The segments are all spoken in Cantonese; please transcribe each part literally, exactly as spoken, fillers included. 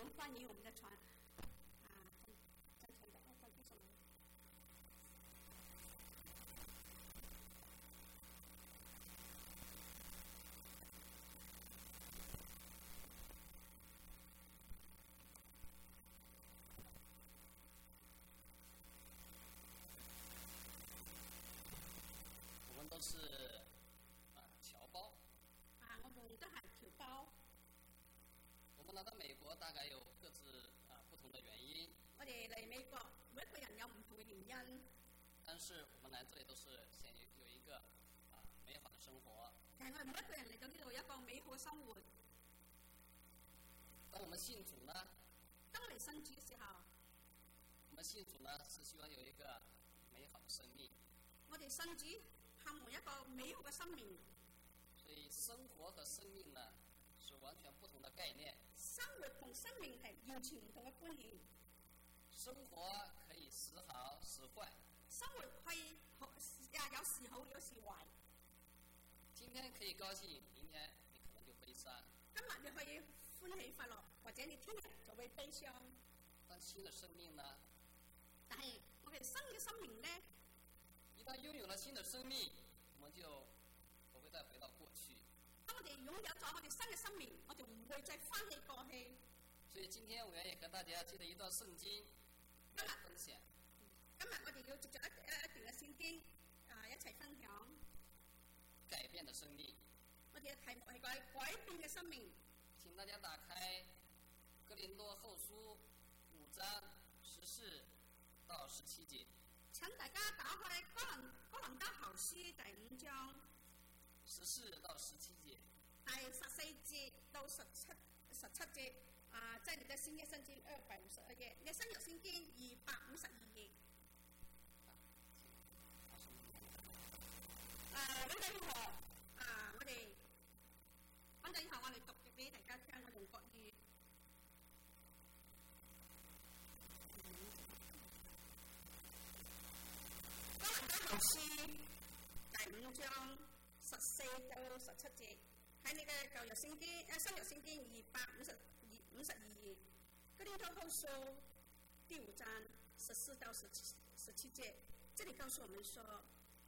欢迎我们的传啊，在传的二番什么？ 我们都是啊侨胞。 啊，我們都係僑胞。 我們來到美國大概有各自啊不同的原因。 我哋嚟美國，每一個人有唔同嘅原因。 但是我們來這裡都是想有有一個啊美好的生活。 但係我哋每一個人嚟到呢度有一個美好嘅生活。 當我們信主呢？ 當我哋信主嘅時候， 我們信主呢是希望有一個美好的生命。 我哋信主盼望一個美好嘅生命。 所以生活和生命呢是完全不同的概念。 生活同生命係完全唔同嘅觀念。 生活可以時好時壞。 生活可以好呀，有時好有時壞。 今天可以高興，明天你可能就悲傷。 今日你可以歡喜快樂，或者你聽日就會悲傷。 但新的生命呢？ 但係我哋新嘅生命呢？ 一旦擁有了新的生命，我們就不會再回到過去。 當我哋擁有咗我哋新嘅生命，我就唔會再翻起過去。 所以今天我願意和大家借着一段聖經來分享。 今日我哋要藉著一一段嘅聖經啊，一齊分享改變的生命。 我哋嘅題目係改改變嘅生命。 請大家打開哥林多後書五章十四到十七節。 請大家打開哥林哥林多後書第五章十四到十七節， 第十四節到十七十七節啊，在你的新約聖經二百五十二頁，你新約聖經二百五十二頁。啊，揾到以後啊，我哋揾到以後，我哋讀俾大家聽，我用國語。哥林多後書第五章十四到十七節，喺你嘅舊約聖經誒新約聖經二百五十二五十二頁。哥林多後書第五章十四到十七十七節，這裡告訴我們說，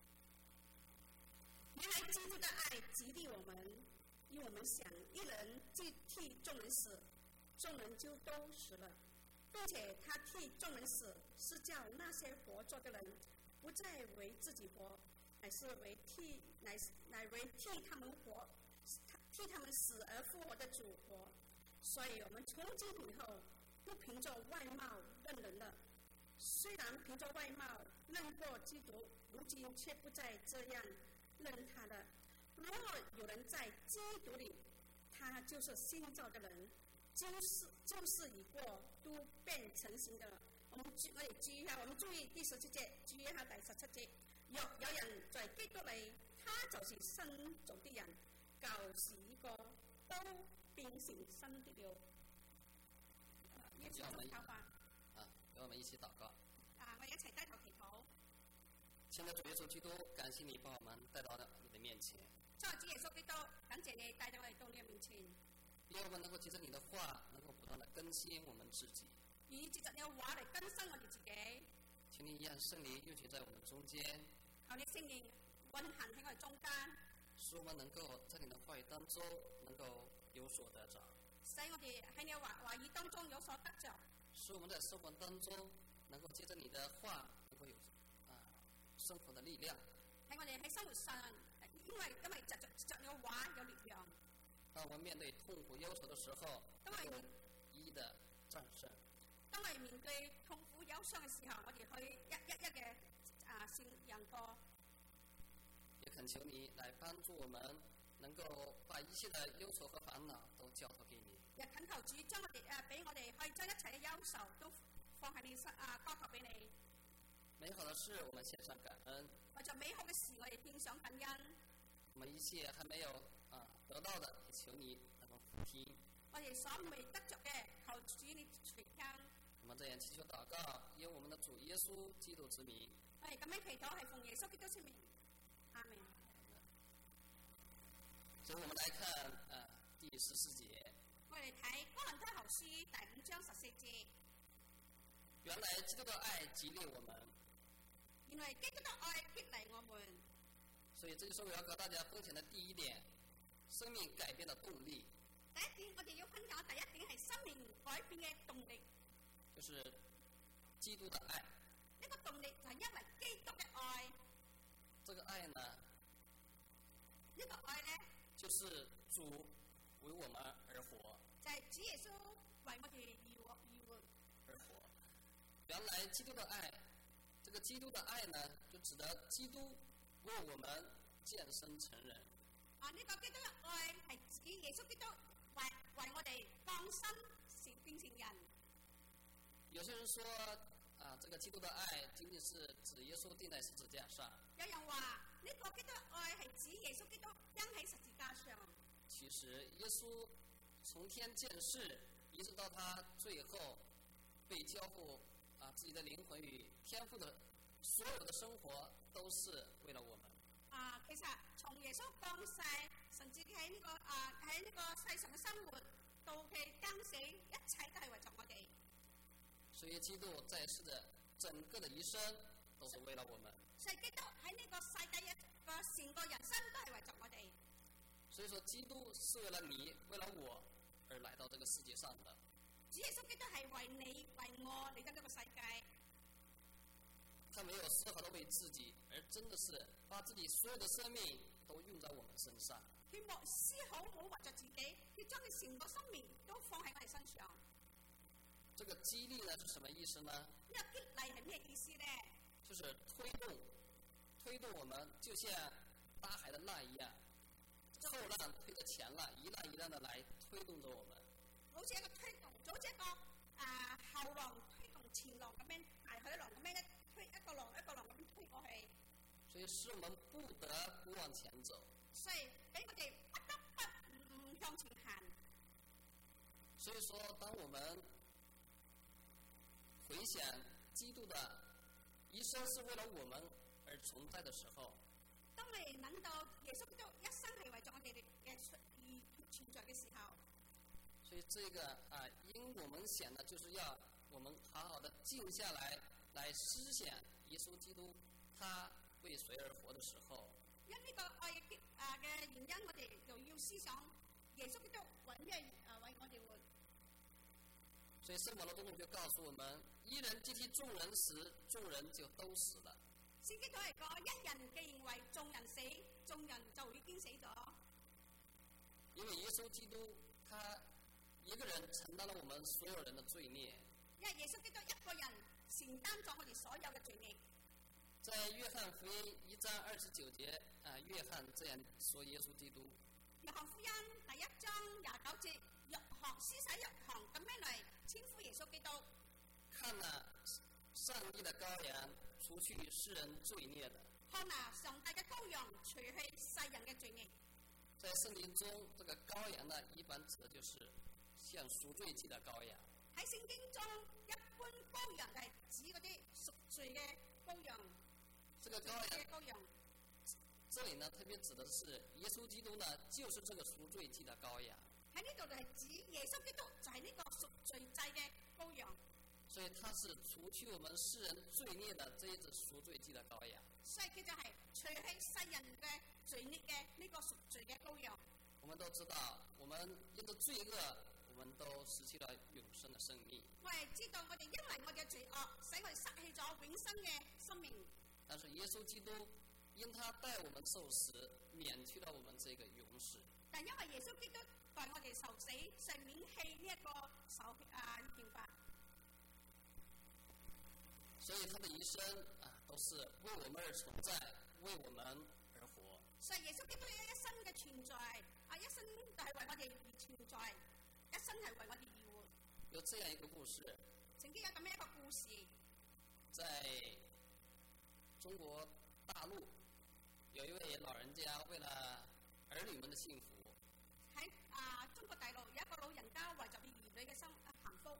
原來基督的愛激勵我們，因為我們想一人既替眾人死，眾人就都死了，並且他替眾人死，是叫那些活着的人不再為自己活，乃是為替乃乃為替他們活，替他們死而復活的主活。所以我們從今以後不憑着外貌認人了，雖然憑着外貌認過基督，如今卻不再這樣認他了。若有人在基督裡，他就是新造的人，舊事舊事已過，都變成新的了。我們注我哋注意一下，我們注意第十七節，注意一下第十七節。若有人在基督裡，他就是新造的人，舊事已過，都變成新的了。一起禱告啊！ 讓我們一起禱告。 啊，我哋一齊低頭祈禱。 現在主耶穌基督，感謝你把我們帶到你的面前。 主耶穌基督，感謝你帶到我哋到你嘅面前。 讓我們能夠藉着你的話，能夠不斷地更新我們自己。 以藉着你嘅話嚟更新我哋自己。 請你讓聖靈運行在我們中間。 求你聖靈運行喺我哋中間。 使我們能夠在你的話語當中能夠有所得着。 使我哋喺你嘅話話語當中有所得着。 使我們在生活當中能夠借着你的話，能夠有啊生活的力量。 喺我哋喺生活上，因為因為藉着藉着你嘅話有力量。 當我們面對痛苦憂愁的時候， 當我哋一一的戰勝。 當我哋面對痛苦憂傷嘅時候，我哋去一一一嘅啊勝贏過。 也懇求你來幫助我們，能夠把一切的憂愁和煩惱都交託給你。 也懇求主將我哋誒俾我哋可以將一切嘅憂愁都放喺你身啊，交託俾你。 美好的事，我們獻上感恩。 為咗美好嘅事，我哋獻上感恩。 我們一切還沒有啊得到的，也求你能夠俯聽。 我哋所未得着嘅，求主你垂聽。 我們這樣祈求禱告，因我們的主耶穌基督之名。 我哋咁樣祈禱係奉耶穌基督之名。阿門。 所以我們來看啊第十四節。 我哋睇哥林多後書第五章十四節。 原來基督的愛激勵我們， 原來基督的愛激勵我們。 所以這就是我要和大家分享的第一點，生命改變的動力。 第一點，我哋要分享第一點係生命改變嘅動力， 就是基督的愛。 呢個動力就係因為基督嘅愛。 這個愛呢， 呢個愛呢， 就是主為我們而活。 就係主耶穌為我哋而活而活而活。原來基督的愛，這個基督的愛呢，就指的基督為我們降生成人。 啊，呢、這個基督嘅愛係指耶穌基督為為我哋降生成變成人。 有些人說啊，這個基督的愛僅僅是指耶穌釘在十字架上。 有人話呢、這個基督嘅愛係指耶穌基督釘喺十字架上。 其實耶穌從天降世，一直到他最後被交付啊自己的靈魂與天父的所有的生活，都是為了我們。 啊，其實從耶穌降世，甚至喺呢、這個啊喺呢個世上嘅生活，到佢釘死，一切都係為咗我哋。 所以基督在世的整個的一生，都是為了我們。 所以基督喺呢個世界嘅個成個人生都係為咗我哋。 所以說，基督是為了你，為了我而來到這個世界上的。 主耶穌基督係為你為我嚟到呢個世界。 他沒有絲毫的為自己，而真的是把自己所有的生命都用在我們身上。 佢冇絲毫冇為咗自己，佢將佢成個生命都放喺我哋身上。 這個激勵呢，是什麼意思呢？ 呢個激勵係咩意思呢？ 就是推動，推動我們，就像大海的浪一樣，後浪推着前浪，一浪一浪的來推動着我們。 好似一個推動，就好似一個啊後浪推動前浪咁樣，大海浪咁樣一推一個浪一個浪咁樣推過去。 所以使我們不得不往前走。 所以俾我哋不得不唔向前行。 所以說，當我們回想基督的一生是為了我們而存在的時候， 當我哋諗到耶穌基督一生係為咗我哋嘅而存在嘅時候， 所以這個啊，因我們想的就是要我們好好的靜下來，來思想耶穌基督他為誰而活的時候。 因呢個愛嘅啊嘅原因，我哋就要思想耶穌基督為咩啊為我哋活。 所以聖保羅宗徒就告訴我們：一人既替眾人死，眾人就都死了。 聖經都係講，一人既認為眾人死，眾人就已經死咗。 因為耶穌基督他一個人承擔了我們所有人的罪孽。 因為耶穌基督一個人承擔咗我哋所有嘅罪孽。 在約翰福音一章二十九節，啊，約翰這樣說耶穌基督。 約翰福音第一章廿九節，約翰施洗約翰咁樣嚟稱呼耶穌基督。 看哪，上帝的羔羊，除去世人罪孽的。 看哪，上帝嘅羔羊，除去世人嘅罪孽。 在聖經中，這個羔羊呢，一般指的就是像贖罪祭的羔羊。 喺聖經中，一般羔羊係指嗰啲贖罪嘅羔羊。 這個羔羊， 這裡呢特別指的是耶穌基督呢，就是這個贖罪祭的羔羊。 喺呢度就係指耶穌基督就係呢個贖罪祭嘅羔羊。 所以他是除去我們世人罪孽的這一隻贖罪祭的羔羊。 所以佢就係除去世人嘅罪孽嘅呢個贖罪嘅羔羊。 我們都知道，我們因着罪惡，我們都失去了永生的生命。 我係知道我哋因為我哋嘅罪惡，使我哋失去咗永生嘅生命。 但是耶穌基督因他代我們受死，免去了我們這個永死。 但因為耶穌基督代我哋受死，係免棄呢一個受啊刑罰。 所以他的一生啊，都是為我們而存在，為我們而活。 所以耶穌基督一生嘅存在，啊一生就係為我哋而存在，一生係為我哋而活。 有這樣一個故事。 曾經有咁樣一個故事。 在中國大陸，有一位老人家為了兒女們的幸福。 喺啊中國大陸有一個老人家為咗佢兒女嘅生幸福。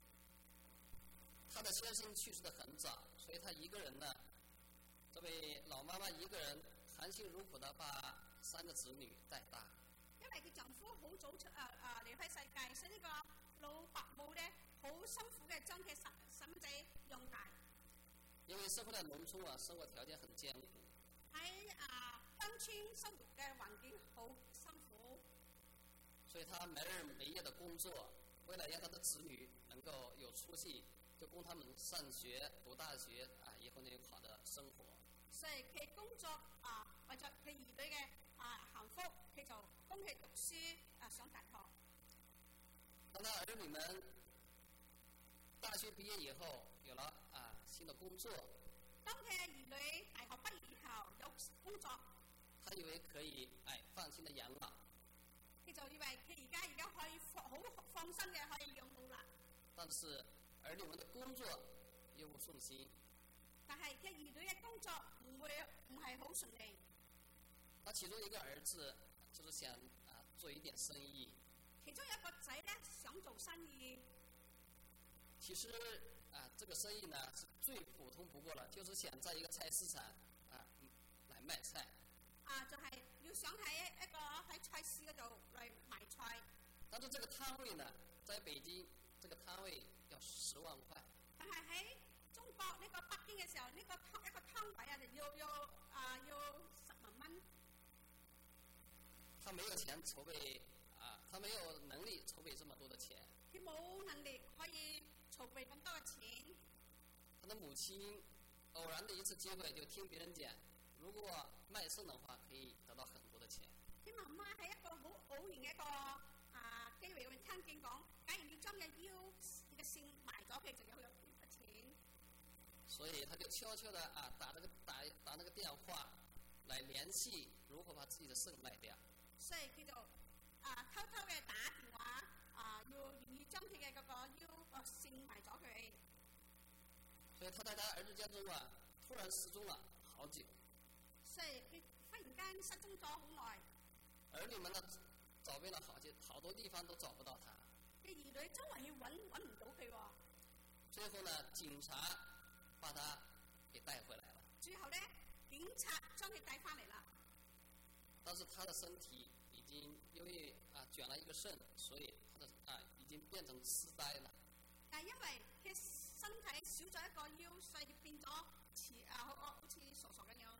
他的先生去世得很早，所以他一個人呢，這位老媽媽一個人含辛茹苦地把三個子女帶大。 因為佢丈夫好早出啊啊離開世界，所以呢個老伯母咧好辛苦嘅將佢細細蚊仔養大。 因為生活在農村啊，生活條件很艱苦。 喺啊鄉村生活嘅環境好辛苦， 所以他沒日沒夜的工作，為了讓他的子女能夠有出息，就供他們上學、讀大學啊，以後能有好的生活。 所以佢工作啊，為咗佢兒女嘅啊幸福，佢就供佢讀書啊上大學。 當他兒女們大學畢業以後，有了啊新的工作， 當佢嘅兒女大學畢業以後有工作， 他以為可以哎放心的養老。 佢就以為佢而家而家可以放好放心嘅可以養老啦。 但是兒女們的工作又不順心。 但係佢兒女嘅工作唔會唔係好順利。 他其中一個兒子就是想啊做一點生意。 其中有一個仔咧想做生意。 其實啊，這個生意呢是最普通不過了，就是想在一個菜市場啊來賣菜。 啊，就係、是、要想喺一個喺菜市嗰度嚟賣菜。 但是這個攤位呢，在北京，這個攤位要十萬塊。 但係喺中國呢個北京嘅時候，呢、這個攤一個攤位啊，要要啊要十萬蚊。 他沒有錢籌備啊，他沒有能力籌備這麼多的錢。 佢冇能力可以籌備咁多嘅錢。 他的母親偶然的一次機會就聽別人講，如果賣腎的話可以得到很多的錢。 佢媽媽喺一個好偶然嘅一個啊機會，會聽見講，假如你將嘅腰嘅腎賣咗，佢就有有幾多錢。 所以他就悄悄的啊打那個打打那個電話來聯繫如何把自己的腎賣掉。 所以佢就啊偷偷嘅打電話啊，要願意將佢嘅嗰個腰個腎賣咗佢。 所以他在他兒子家中啊，突然失蹤了好久。 所以佢忽然間失蹤咗好耐。 兒女們呢，找遍了好些好多地方都找不到他。 啲兒女周圍去揾揾唔到佢喎。 最後呢，警察把他給帶回來了。 最後咧，警察將佢帶翻嚟啦。 但是他的身體已經因為啊捲了一個腎，所以他的啊已經變成痴呆了。 但因為佢身體少咗一個腰，所以變咗似啊好好似傻傻咁樣。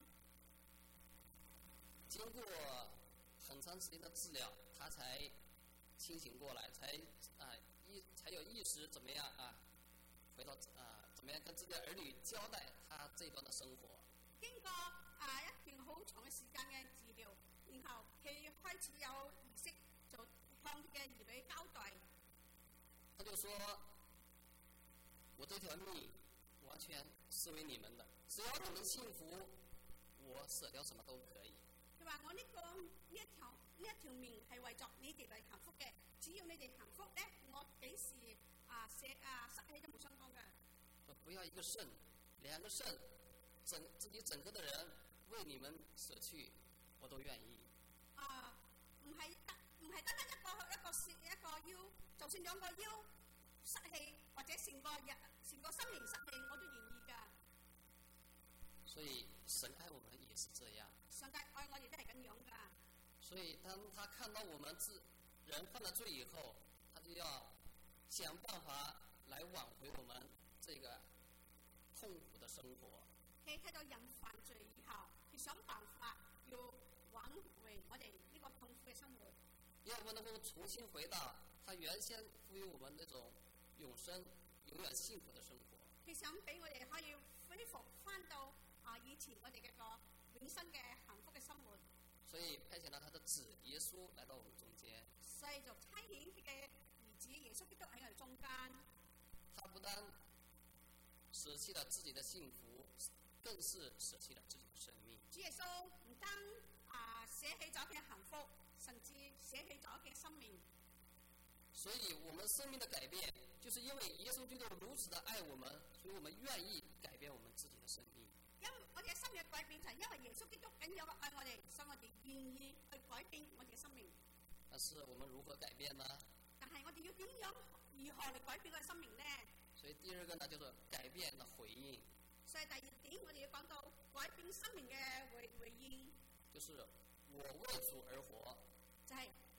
經過很長時間的治療，他才清醒過來，才啊意才有意識，怎麼樣啊回到啊怎麼樣跟自己的兒女交代他這段的生活。 經過啊一段好長嘅時間嘅治療，然後佢開始有意識，就向佢嘅兒女交代。 他就說：我這條命完全是為你們的，只要你們幸福，我捨掉什麼都可以。 佢話：我呢、這個呢一條呢一條命係為咗你哋嚟幸福嘅，只要你哋幸福咧，我幾時啊捨啊失去都冇相干嘅。 說不要一個腎，兩個腎，整自己整個的人為你們捨去，我都願意。 啊，唔係得唔係單單一個一個腎一個腰，就算兩個腰失去或者成個人成個生命失去，我都願意㗎。 所以神愛我們也是這樣。 上帝愛我哋都係咁樣㗎。 所以當他看到我們自人犯了罪以後，他就要想辦法來挽回我們這個痛苦的生活。 佢睇到人犯罪以後，佢想辦法要挽回我哋呢個痛苦嘅生活。 要不能夠重新回到他原先賦予我們那種永生、永遠幸福的生活。 佢想俾我哋可以恢復翻到啊以前我哋嘅個永生嘅幸福嘅生活。 所以派遣了他的子耶穌來到我們中間。 所以就差遣佢嘅兒子耶穌基督喺我哋中間。 他不單捨棄了自己的幸福，更是捨棄了自己的生命。 主耶穌唔單啊捨棄咗佢嘅幸福，甚至捨棄咗佢嘅生命。 所以我們生命的改變，就是因為耶穌基督如此的愛我們，所以我們願意改變我們自己的生命。 因我哋嘅生命改變就係因為耶穌基督咁樣愛我哋，所以我哋願意去改變我哋嘅生命。 但是我們如何改變呢？ 但係我哋要點樣如何嚟改變我哋生命呢？ 所以第二個呢，就是改變的回應。 所以第二點，我哋要講到改變生命嘅回回應， 就是我為主而活。 就係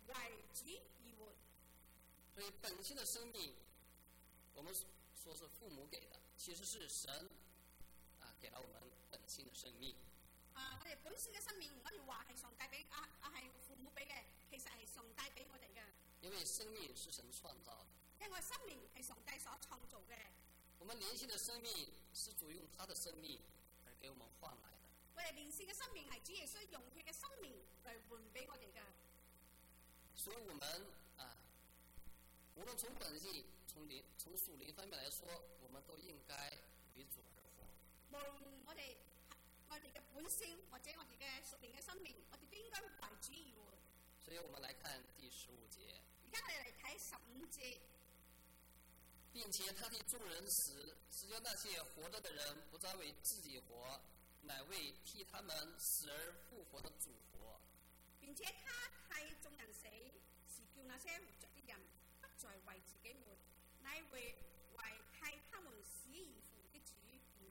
為主而活。 所以本性的生命，我們說是父母給的，其實是神啊給了我們本性的生命。 啊，我哋本性嘅生命，我哋話係上帝俾啊啊係父母俾嘅，其實係上帝俾我哋嘅。 因為生命是神創造的。 因為生命係上帝所創造嘅。 我們靈性的生命是主用他的生命而給我們換來的。 我哋靈性嘅生命係主耶穌用佢嘅生命嚟換俾我哋嘅。 所以我們啊，無論從本性、從靈、從屬靈方面來說，我們都應該為主而活。 無論我哋我哋嘅本性或者我哋嘅屬靈嘅生命，我哋都應該為主而活。 所以我們來看第十五節。 而家我哋嚟睇十五節。 並且他替眾人死，是叫那些活着的人不再為自己活，乃為替他們死而復活的主活。 並且他替眾人死，是叫那些活着的人不再為自己活，乃為為替他們死而復活的主活。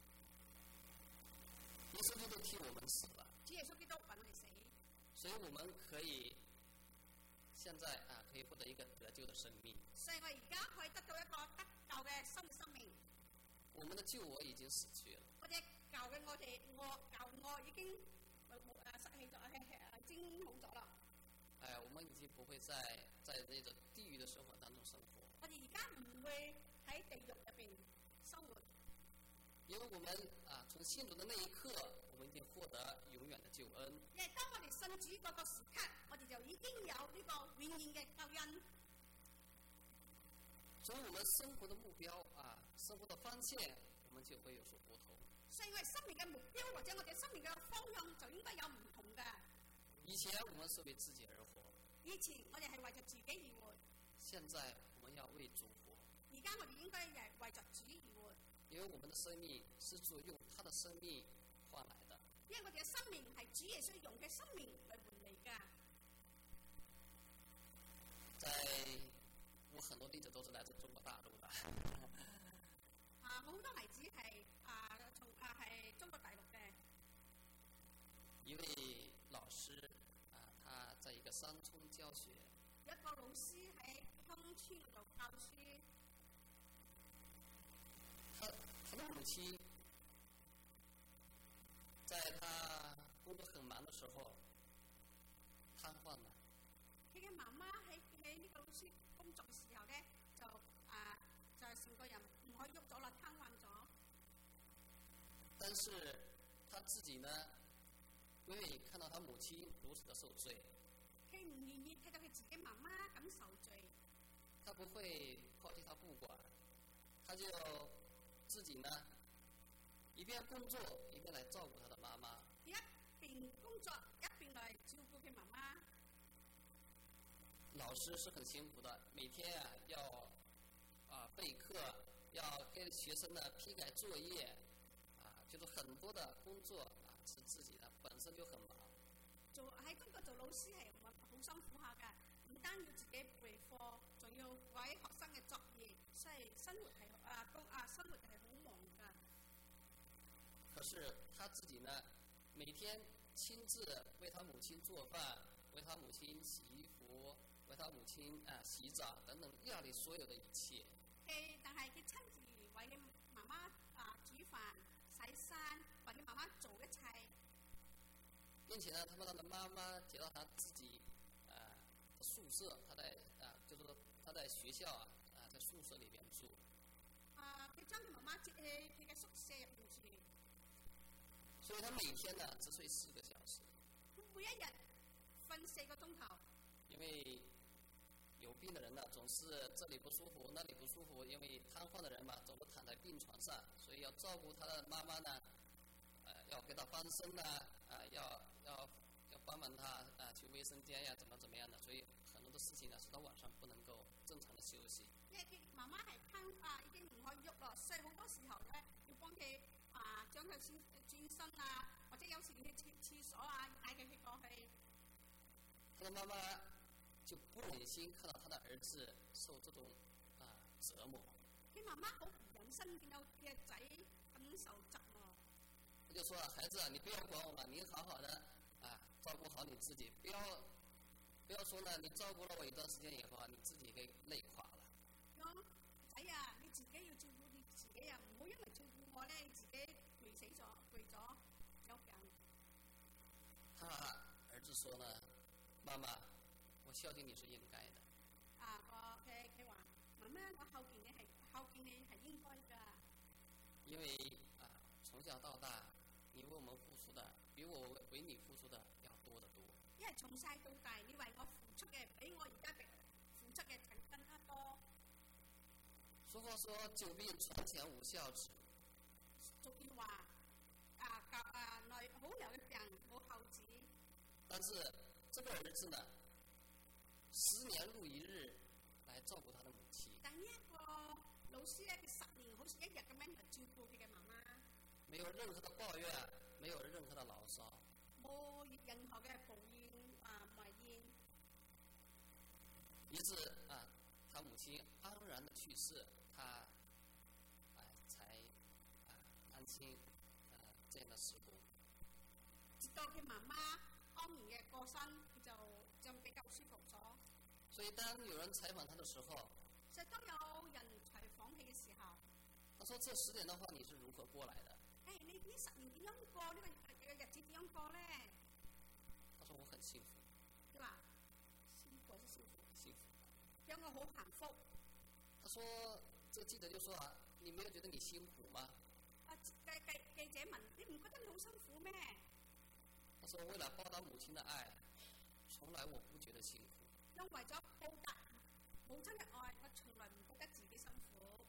耶穌基督替我們死了。 主耶穌基督為我哋死， 所以我們可以現在啊可以獲得一個得救的生命。 所以我而家可以得到一個得救嘅新生命。 我們的舊我已經死去了。 或者舊嘅我哋我舊我已經冇誒失去咗，係係已經冇咗啦。 哎，我們已經不會在在那種地獄的生活當中生活。 我哋而家唔會喺地獄入邊生活。 因為我們啊從信主的那一刻，我們已經獲得永遠的救恩。 因為當我哋信主嗰個時刻，我哋就已經有呢個永遠嘅救恩。 所以我們生活的目標啊，生活的方向，我們就會有所不同。 所以我哋生命嘅目標或者我哋生命嘅方向就應該有唔同嘅。 以前我們是為自己而活。 以前我哋係為咗自己而活。 現在我們要為主活。 而家我哋應該係為咗主而活。 因為我們的生命是主用他的生命換來的。 因為我哋嘅生命係主耶穌用嘅生命嚟換嚟㗎。 在我很多例子都是來自中國大陸的。 啊，好多例子係啊，從啊係中國大陸嘅一位老師啊，他在一個鄉村教學。 一個老師喺鄉村度教書。 他他的母親在他工作很忙的時候癱瘓了。 佢嘅媽媽喺喺呢個老師工作嘅時候咧，就啊就係成個人唔可以喐咗啦，癱瘓咗。 但是他自己呢，因為看到他母親如此的受罪， 佢唔願意睇到佢自己媽媽咁受罪。 他不會拋棄他不管，他就自己呢一邊工作一邊來照顧他的媽媽。 一邊工作一邊來照顧佢媽媽。 老師是很辛苦的，每天啊要啊備課，要給學生呢批改作業，啊就是很多的工作啊是自己的，本身就很忙。 做喺中國做老師係好辛苦下㗎，唔單要自己備課，仲要為學生嘅作業，所以生活係啊工啊生活係好忙㗎。 可是他自己呢，每天親自為他母親做飯，為他母親洗衣服，為他母親啊洗澡等等家裏所有的一切。 佢但係佢親自為佢媽媽啊煮飯、洗衫，為佢媽媽做一切。 並且呢，他們的媽媽接到他自己啊的宿舍，他在啊就是說他在學校啊啊在宿舍裏邊住。 啊，佢將佢媽媽接去佢嘅宿舍入邊住。 所以他每天呢只睡四個小時。 每一日瞓四個鐘頭。 因為有病的人呢，總是這裡不舒服，那裡不舒服，因為癱瘓的人嘛，總是躺在病床上，所以要照顧他的媽媽呢，呃，要給他翻身啊，啊、呃，要要要幫忙他啊、呃，去衛生間呀，怎麼怎麼樣的，所以很多的事情呢，使他晚上不能夠正常的休息。 因為佢媽媽係癱啊，已經唔可以喐咯，所以好多時候咧要幫佢啊，將佢先轉身啊，或者有時去廁廁所啊，帶佢去過去。 他的媽媽就不忍心看到他的兒子受這種啊折磨。 佢媽媽好唔忍心見到佢嘅仔咁受折磨。 他就說：孩子，你不要管我了，你好好的啊照顧好你自己，不要不要说呢，你照顧了我一段時間以後啊，你自己給累垮了。 講仔啊，你自己要照顧你自己啊，唔好因為照顧我咧，自己攰死咗，攰咗有病。 他兒子說呢，媽媽，我孝敬你是應該的。 啊，個佢佢話：媽媽，我孝敬你係孝敬你係應該㗎。 因為啊，從小到大，你為我們付出的，比我為你付出的要多得多。 因為從細到大，你為我付出嘅比我而家付出嘅更加多。 俗話說，久病床前無孝子。 俗語話：啊舊啊內好留嘅病冇孝子。 但是這個兒子呢，十年如一日來照顧他的母親。 但呢一個老師咧，佢十年好似一日咁樣嚟照顧佢嘅媽媽。 沒有任何的抱怨，沒有任何的牢騷。 冇任何嘅抱怨啊埋怨。 以致啊，他母親安然的去世，他哎才啊安心啊這樣的時光。 直到佢媽媽安然嘅過身，佢就就比較舒服咗。 所以當有人採訪他的時候， 所以當有人採訪佢嘅時候， 他說：這十年的話，你是如何過來的？ 誒，你呢十年點樣過？呢個嘅日子點樣過咧？ 他說：我很幸福。 對吧？幸福是幸福。 幸福。 讓我好幸福。 他說：這個記者就說啊，你沒有覺得你辛苦嗎？ 啊，記記記者問：你唔覺得你好辛苦咩？ 他說：為了報答母親的愛，從來我不覺得辛苦。 因為咗報答母親嘅愛，我從來唔覺得自己辛苦。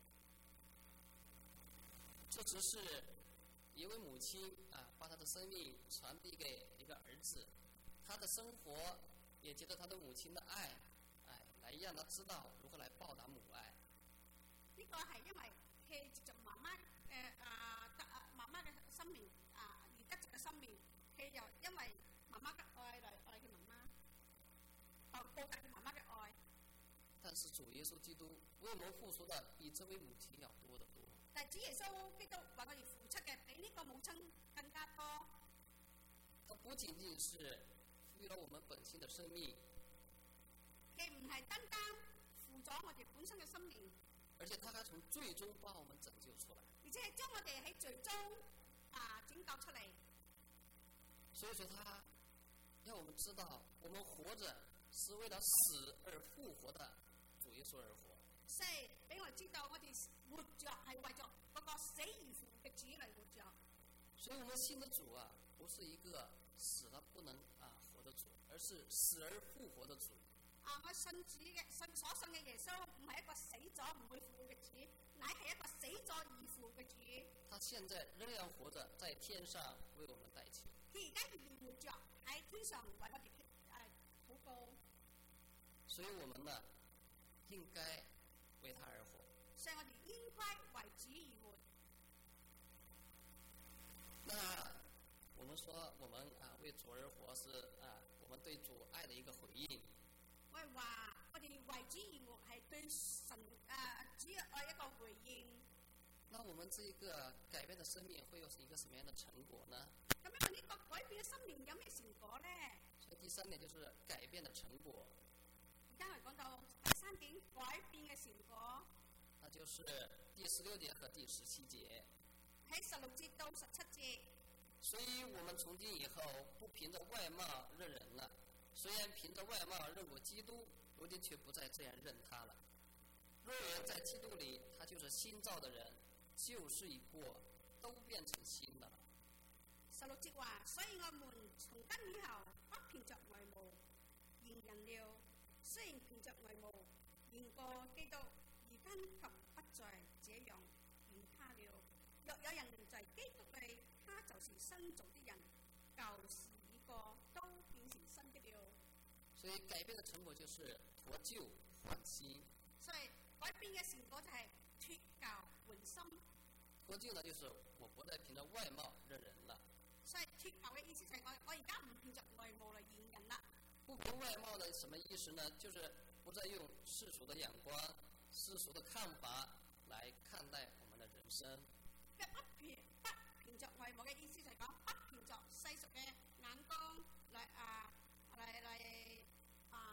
這只是一位母親啊，把她的生命傳遞給一個兒子，他的生活也借着他的母親的愛，哎，來讓他知道如何來報答母愛。 呢個係因為佢接觸媽媽嘅啊得啊媽媽嘅生命啊而得着嘅生命，佢又因為媽媽嘅愛嚟愛佢媽媽，報報答佢媽媽嘅愛。 但是主耶穌基督為我們付出的比這位母親要多得多。 但係主耶穌基督為我哋付出嘅比呢個母親更加多。 他不僅僅是賦予了我們本性的生命， 佢唔係單單付咗我哋本身嘅生命， 而且他還從最終把我們拯救出來。 而且係將我哋喺最終啊拯救出嚟。 所以說他讓我們知道，我們活着是為了死而復活的主耶穌而活。 所以俾我知道，我哋活着係為咗嗰個死而復活嘅主嚟活着。 所以我們信的主啊，不是一個死了不能啊活的主，而是死而復活的主。 啊！我信主嘅信所信嘅耶穌唔係一個死咗唔會復活嘅主，乃係一個死咗而復活嘅主。 他現在仍然活着，在天上為我們代求。 佢而家仍然活着喺天上為我哋誒禱告。 所以我們呢，應該為他而活。 所以我哋應該為主而活。 那我們說，我們啊為主而活是啊，我們對主愛的一個回應。 我係話，我哋為主而活係對神啊主嘅愛一個回應。 那我們這一個改變的生命會有一個什麼樣的成果呢？ 咁樣呢個改變嘅生命有咩成果咧？ 所以第三點就是改變的成果。 而家我哋講到第三點改變嘅成果， 那就是第十六節和第十七節。 喺十六節到十七節。 所以我們從今以後不憑着外貌認人了。雖然憑着外貌認過基督，如今卻不再這樣認他了。若人在基督裡，他就是新造的人，舊事已過，都變成新的了。 十六節話：所以我們從今以後不憑着外貌認人了。雖然憑着外貌認過基督，如今卻不再這樣認他了。若有人在基督裡，他就是新造的人，舊事已過，都變成新的了。 所以改變的成果就是脫舊換新。 所以改變嘅成果就係脫舊換新。 脫舊呢，就是我不再憑着外貌認人了。 所以脫舊嘅意思就係我我而家唔憑着外貌嚟認人啦。 不憑外貌的什麼意思呢？就是不再用世俗的眼光、世俗的看法來看待我們的人生。 不憑不憑着外貌嘅意思就係講不憑着世俗嘅眼光嚟啊嚟嚟啊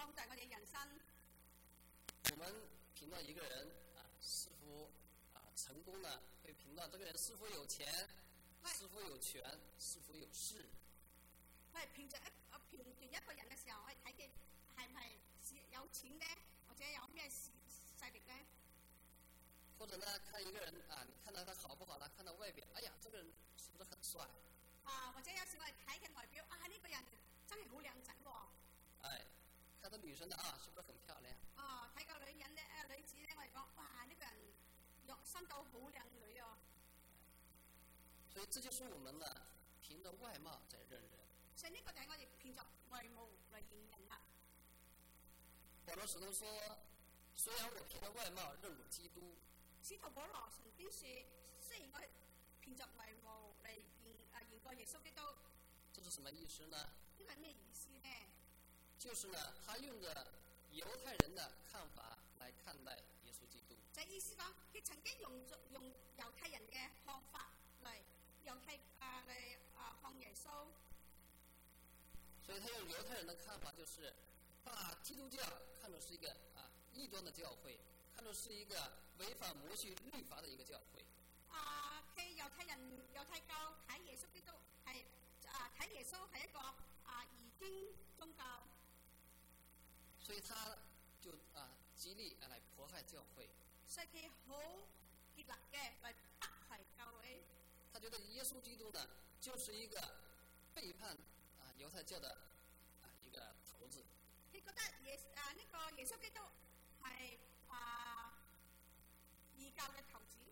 看待我哋人生。 我們評斷一個人啊，是否啊成功呢？會評斷這個人是否有錢，是否有權，是否有勢。 我係評斷一啊評斷一個人嘅時候，我係睇佢係唔係有錢呢，或者有咩勢力呢？ 或者呢，看一個人啊，你看到他好不好呢？看到外表，哎呀，這個人是不是很帥？ 啊，或者有時我哋睇佢外表，啊呢、這個人真係好靚仔喎。 哎，看到女生的啊，是不是很漂亮？ 哦，睇個女人咧，誒女子咧，我哋講，哇呢、這個人肉身到好靚女哦。 所以這就是我們呢，憑着外貌在認人。 所以呢個就係我哋憑着外貌嚟認人啦。 保羅使徒說，雖然我憑着外貌認主基督。 使徒保羅曾經説，雖然我憑着外貌嚟認啊認過耶穌基督。 這是什麼意思呢？ 呢個係咩意思呢？ 就是呢，他用着猶太人的看法來看待耶穌基督。 就意思講，佢曾經用用猶太人嘅看法嚟猶太啊嚟啊看耶穌。 所以他用猶太人的看法，就是把基督教看作是一個啊異端的教會，看作是一個違反摩西律法的一個教會。 啊，佢猶太人猶太教睇耶穌基督係啊睇耶穌係一個啊異端宗教。 所以他就啊極力來迫害教會。 所以佢好極力嘅嚟迫害教會。 他覺得耶穌基督呢，就是一個背叛啊猶太教的啊一個頭子。 佢覺得耶啊呢、這個耶穌基督係啊異教嘅頭子。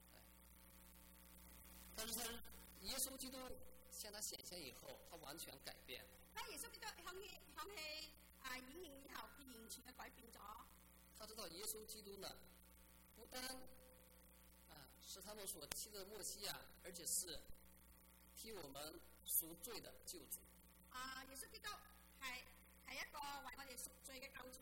但是他耶穌基督向他顯現以後，他完全改變。 但耶穌基督向佢向佢啊顯現以後，佢完全嘅改變咗。 他知道耶穌基督呢，不單啊是他們所期的默西亞，而且是替我們贖罪的救主。 啊，耶穌基督係係一個為我哋贖罪嘅救主。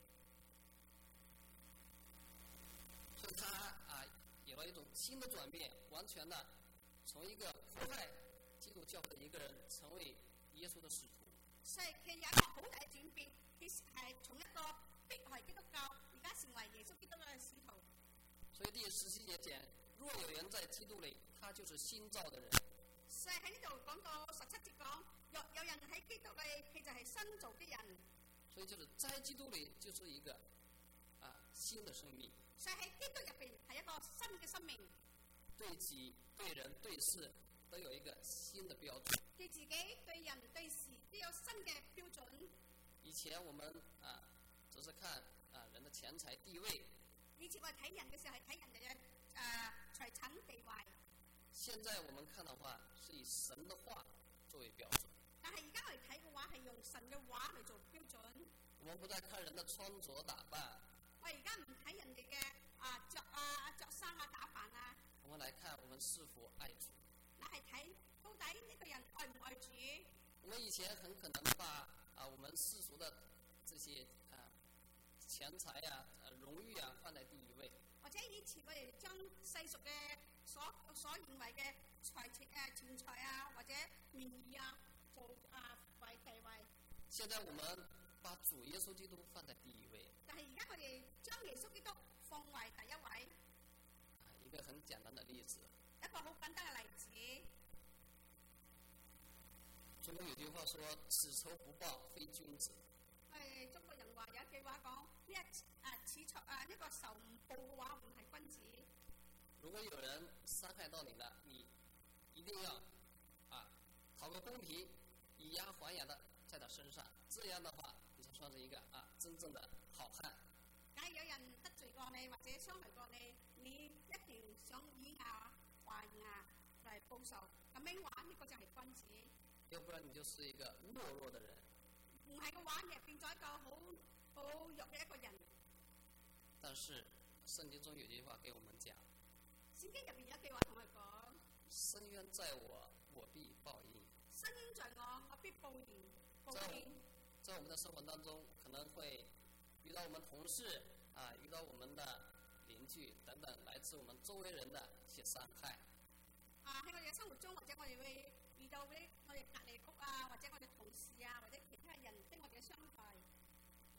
所以他啊有了一種新的轉變，完全的從一個迫害基督教的一個人，成為耶穌的使徒。 所以佢有一個好大嘅轉變，佢係從一個迫害基督教，而家成為耶穌基督嘅使徒。 所以第十七節講，若有人在基督裏，他就是新造的人。 所以喺呢度講到十七節講，若有人喺基督裏，佢就係新造的人。 所以就是在基督裏就是一個啊新的生命。 所以喺基督入邊係一個新嘅生命。 對己、對人、對事都有一個新的標準。 對自己、對人、對事都有新嘅標準。 以前我們啊只是看啊人的錢財地位。 以前我哋睇人嘅時候係睇人哋嘅誒財產地位。 現在我們看的話，是以神的話作為標準。 但係而家我哋睇嘅話係用神嘅話嚟做標準。 我們不再看人的穿着打扮。 我而家唔睇人哋嘅啊着啊着衫啊打扮啊。 我們來看我們是否愛主。 你係睇到底呢個人愛唔愛主？ 我們以前很可能把啊我們世俗的這些啊錢財啊、榮譽啊放在第一位。 或者以前我哋將世俗嘅所所認為嘅財錢誒錢財啊或者名譽啊做啊為地位。 現在我們把主耶穌基督放在第一位。 但係而家我哋將耶穌基督放為第一位。 一個很簡單的例子。 一個好簡單嘅例子。 中國有句話說：此仇不報非君子。 誒，中國人話有一句話講：呢一啊此仇啊呢個仇唔報嘅話唔係君子。 如果有人傷害到你了，你一定要啊討個公平，以牙還牙的在他身上，這樣的話你才算是一個啊真正的好漢。 假如有人得罪過你或者傷害過你，你一定想以牙還牙嚟報仇，咁樣話呢個就係君子。 要不然你就是一個懦弱的人。 唔係嘅話，你變咗一個好好弱嘅一個人。 但是聖經中有句話給我們講。 聖經入邊有句話同佢講： 伸冤在我，我必報應。 伸冤在我，我必報應。報應。 在我們的生活當中，可能會遇到我們同事啊，遇到我們的鄰居等等，來自我們周圍人的一些傷害。 啊，喺我哋嘅生活中，或者我哋會遇到嗰啲我哋隔離屋啊，或者我哋同事啊，或者其他人對我哋嘅傷害。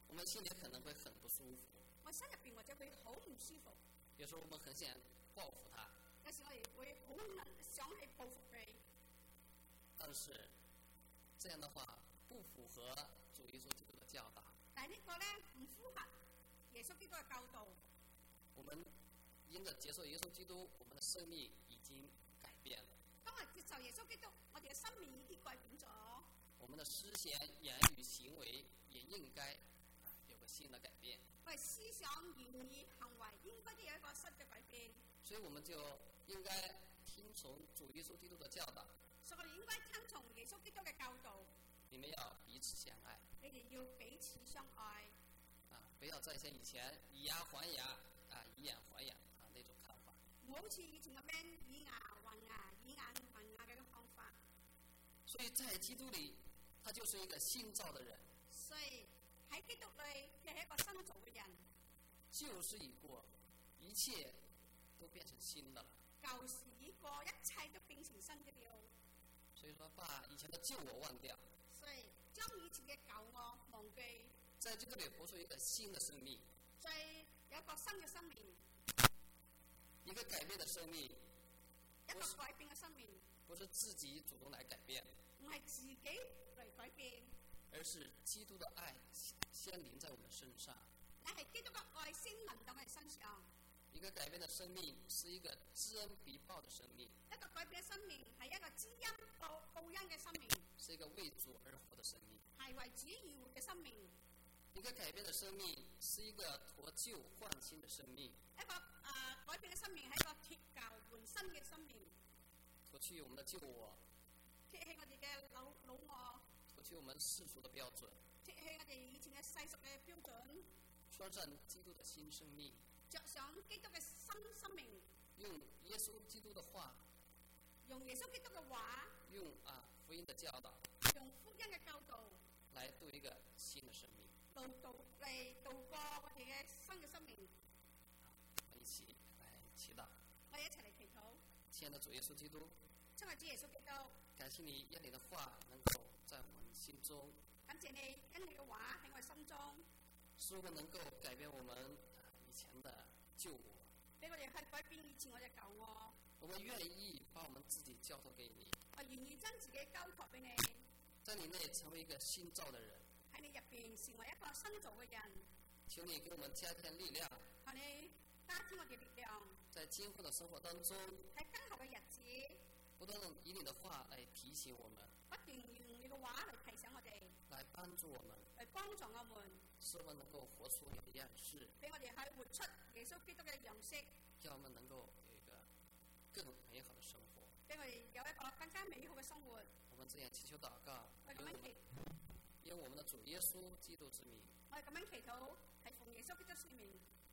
我們心裏可能會很不舒服。 我心入邊或者會好唔舒服。 有時候我們很想報復他。 有時我哋會好想去報復佢。 但是這樣的話不符合主耶穌基督的教導。 但係呢個咧唔符合耶穌基督嘅教導。 我們因着接受耶穌基督，我們的生命已經改變了。 當我接受耶穌基督，我哋嘅生命已經改變咗。 我們的思想、言語、行為也應該有個新的改變。 我哋思想、言語、行為應該都有一個新嘅改變。 所以我們就應該聽從主耶穌基督的教導。 所以我哋應該聽從耶穌基督嘅教導。 你們要彼此相愛。 你哋要彼此相愛。 啊，不要再像以前以牙還牙啊，以眼還眼啊那種看法。 唔好似以前咁樣以牙還牙、以眼還牙嘅方法。 所以在基督裏，他就是一個新造的人。 所以喺基督裏，佢係一個新造嘅人。 舊事已過，一切都變成新的了。 舊事已過，一切都變成新嘅了。 所以說，把以前的舊我忘掉。 所以將以前嘅舊我忘記。 在這個裏活出一個新的生命。 再有一個新嘅生命。 一個改變的生命。 一個改變嘅生命。 不是自己主動來改變。 唔係自己嚟改變。 而是基督的愛先臨在我們身上。 那係基督嘅愛先臨到我哋身上。 一個改變的生命是一個知恩必報的生命。 一個改變嘅生命係一個知恩報報恩嘅生命。 是一個為主而活的生命。 係為主而活嘅生命。 一個改變的生命是一個脫舊換新的生命。 一個啊、呃、改變嘅生命係一個脫舊換新嘅生命。 脫去我們的舊我。 脫去我哋嘅老老我。 脫去我們世俗的標準。 脫去我哋以前嘅世俗嘅標準。 穿上基督的新生命。 着上基督嘅新生命。 用耶穌基督的話。 用耶穌基督嘅話。 用啊福音的教導。 用福音嘅教導。 來度一個新的生命。 度度嚟度過我哋嘅新嘅生命。 我們一起來祈禱。 我哋一齊嚟祈禱。 親愛的主耶穌基督。 親愛主耶穌基督。 感謝你，讓你的話能夠在我們心中。 感謝你，因你嘅話喺我心中。 使我們能夠改變我們以前的舊我。 俾我哋去改變以前我嘅舊我。 我們願意把我們自己交託給你。 我願意將自己交託俾你。 在你內成為一個新造的人。 喺你入邊成為一個新造嘅人。 求你給我們加添力量。 求你加添我哋力量。 在今後的生活當中。 喺今後嘅日子。 不斷以你的話來提醒我們。 不斷用你嘅話嚟提醒我哋。 來幫助我們。 嚟幫助我們。 使我們能夠活出你的樣式。 俾我哋去活出耶穌基督嘅樣式。 叫我們能夠有一個更美好的生活。 俾我哋有一個更加美好嘅生活。 我們這樣祈求禱告。 我咁樣祈。 因我們的主耶穌基督之名。 我哋咁樣祈禱，係奉耶穌基督之名。